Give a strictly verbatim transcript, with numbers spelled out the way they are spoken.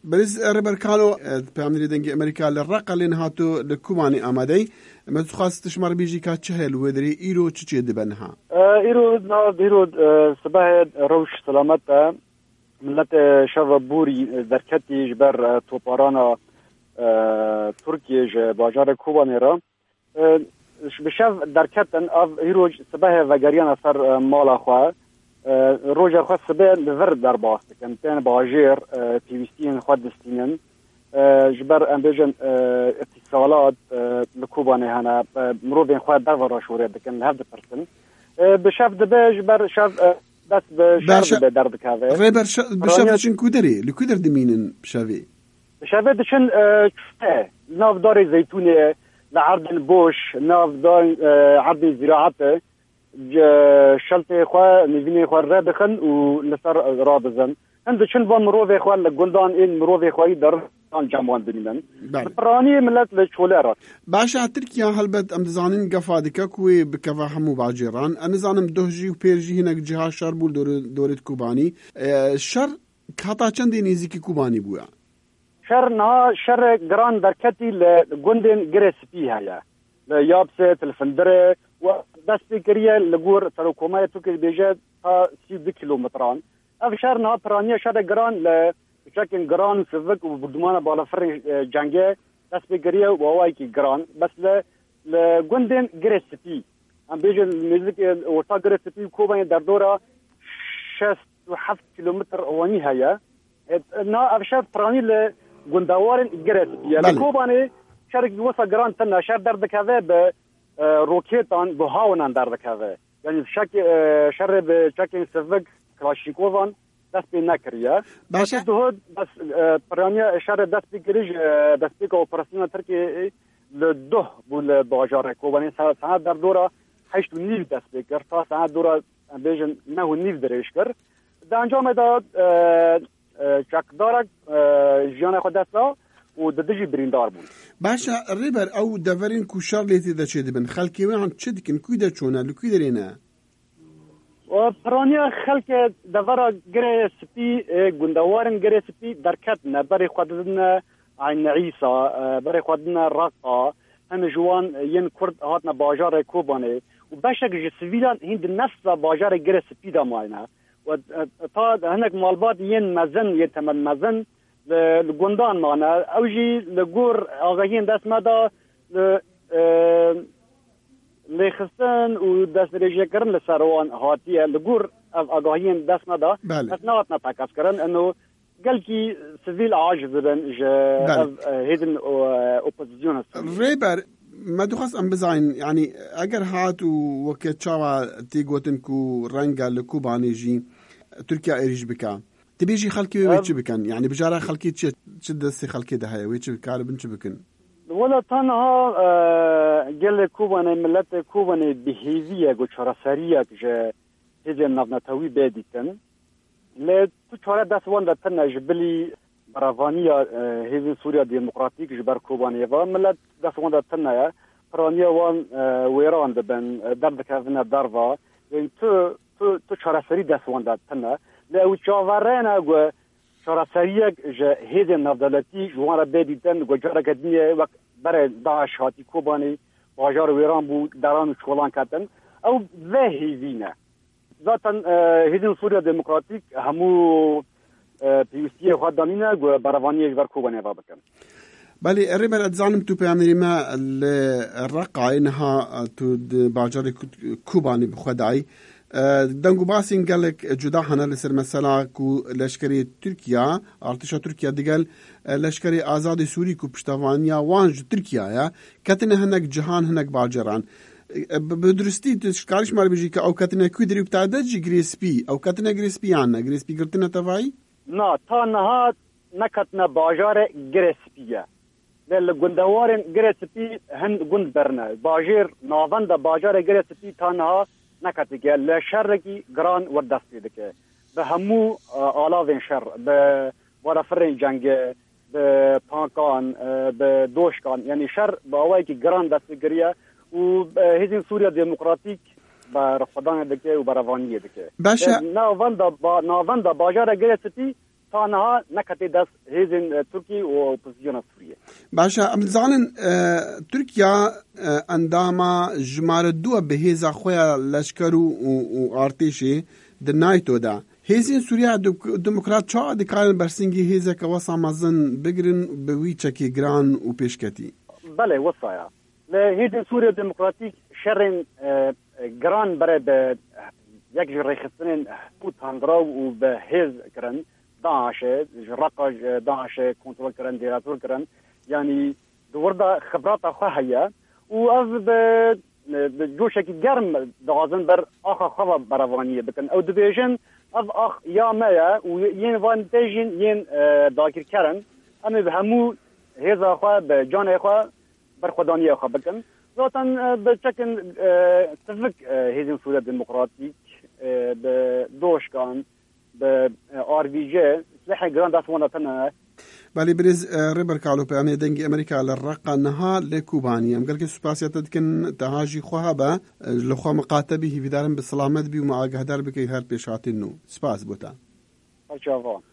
برز ربر كانوا بامني دنجي أمريكا للرقة اللي نهاتو لكوماني آمادي ما تخاص تشمر بيجي كاتشهل ودري إيرو تشي دبنها إيرو نهاد إيرو صباح روش سلامتا ملت شر بوري دركتي جبر توبارانا تركيا ج باجار کوبانی را بشاف درکتن اف هیروج صبح وگریان سر مالا خوا روز خوا صبح لور در باست کن تن باجر پیوستین خود دستینن جبر امبیجن اتصالات لکوبانی هنا مروبین خود در ورا شوره دکن هفده پرسن بشاف دبه جبر شاف دست بشار به درد کاوه ریبر بشاف دشن کودری لکودر دمینن بشافی بشاف دشن چه ناف دار زیتونه لعرض البوش ناف دار عرض الزراعة شلت خوا نبینی خوا را بخن و لسر را بزن هند چن با مروه خوا لگلدان این مروه خواهی در آن جمعان بینن برانی ملت لچوله را باشا ترکیا هلبت ام دزانین قفادکا کوی بکفا همو باجران انا زانم دوهجی و پیرجی هنک جها شر بول دور دورت کوبانی شر کاتا چندی نزدیکی کوبانی بویا شر نه شر گران درکتی لگندن گرسپی هیا لیابسه تلفندره و دست بکریه لگور تلوکومای تو که بیجه تا سی دو کیلومتران اف شهر نه پرانیه شهر گران لچکن گران سوک و بردمان بالا فر جنگه دست بکریه و آوائی که گران بس لگندن گرسپی ام بیجه میزک ورطا گرسپی کوبانی در دورا شست و هفت کیلومتر اوانی هیا نه اف شهر پرانی لگندوارن گرسپی لکوبانی شهر وسا گران تنه شهر در دکوه به روکیتان به هاونان در دکوه یعنی شک شر به چکین سوک کلاشیکووان دست بی نکریه باشه دهود بس پرانیا شر دست بی گریج دست بی که اپراسیون ترکی لده بول باجار کوبانی ساعت در دورا هشت و نیو دست بی کرد تا ساعت دورا بیجن نه و نیو درش کرد در انجام داد چکدارک جیان خود دست دا و ددجی بریندار بود باشا ریبر او دورین کوشار لیتی دا چه دبن خلکی وان چه دکن کوی دا چونه لکوی درینه و پرانیا خلک دورا گره سپی گندوارن گره سپی درکت نه بری خودنا عین عیسا بری خودنا رقا هم جوان ین کرد هاتنا باجار کوبانه و باشا جه سویلان هند نفس باجار گره سپی دا ماینه و تا هنک مالبات ین مزن ین تمن مزن لگندان مانه اوجی لگور آگاهین دست مدا لیخستن و دست ریجه کرن لسروان هاتیه لگور آگاهین دست مدا بله. بس نوات نتاکس کرن انو گلکی سویل عاجز بن جه هیدن اپوزیسیون هستن ریبر ما دخص ام بزاین يعني اگر هات و وقت چاوا تيگوتن کو رنگا لکوبانی جی ترکیا ایریج بکا تبيجي خلكي ويتش بكن يعني بجارة خلكي تشد دستي خلكي ده هاي ويتش بكار بنش بكن ولا تنها قال كوباني ملت كوباني بهيزية جو شرا سريع جو هذا نبنتوي باديتن لا تشرا داس وان تنا جبلي برافانيا هذا سوريا ديمقراطيك جبر كوباني وملت داس وان تنا يا فرانيا وان ويران دبن درد كافنا درفا يعني تو تو تو شرا سريع داس وان تنا لو چاورنا گو شراسریک ج هید نفدلتی جوان بدیدن گو جرا کدنی وقت بر داعش هاتی کوبانی باجار ویران بو دران چولان کتن او وهی وینه ذاتن هیدن سوریا دموکراتیک همو پیوستی خود دامینه گو بروانی اجبر کوبانی با بکن بله ریبر اتزانم تو پیامری ما الرقعه انها تو باجار کوبانی بخدای دنگو باسين قالك جدا هنا لسر مثلا كو لشكري تركيا ارتشا تركيا دقال لشكري آزاد سوري كو بشتوانيا وانج تركيا يا كاتنا هناك جهان هناك باجران بدرستي تشكارش مال بيجي او كاتنا كودري بتاعدج جريسبي او كاتنا جريسبي عنا جريسبي قلتنا تفاي نا تا نها نكتنا باجار جريسبيا لل گندوارن جريسبي هن گند برنا باجر ناوند باجار جريسبي تا نها نکته لشرکی گران و دستی دکه به همو آلاوین شر به ورافرین جنگ به پاکان به دوشکان یعنی شر به آوایی که گران دستی گریه و هیزین سوریا دموکراتیک به رفضان دکه و به روانی دکه باشه ناوند با ناوند باجار گریه سپی تانها نکته دست هیزن ترکی و اپوزیسیون سوریه. باشا ام زانن ترکیا انداما جمار دو به هیزا خویا لشکر و ارتشی د نایتو دا هیزین سوریا دموکرات چا دکارن برسنگی هیزا که واسا مازن بگرن به وی چکی گران و پیشکتی. بله وصایا. لهیزین سوریا دموکراتیک شرن گران برای به یک جری خستن بود هنگرا و به هیز کرن داعش رقاج داعش کنترل کرن دیکتاتور کرن یعنی دوردا خبرات خواهیه و از به جوشی گرم دعازن بر آخا خوا بروانیه بکن او دبیجن از آخ یا مایا و ین وان تیجن ین داکر کرن اما به همو هیزا خوا به جان خوا بر خدانی خوا بکن ذاتن به چکن تفک هیزن سوریا دموکراتیک به دوشکان به آر بی جی سلاح گران دست وانتنه بالي بريز ريبر كالو بيعني دنجي أمريكا للرقة نها لكوباني أم قالك سباسيا تدكن تهاجي خوهبا لخوا مقاتبه في دارن بسلامت بي ومع قهدار بكي هار بيشاتينو سباس بوتا.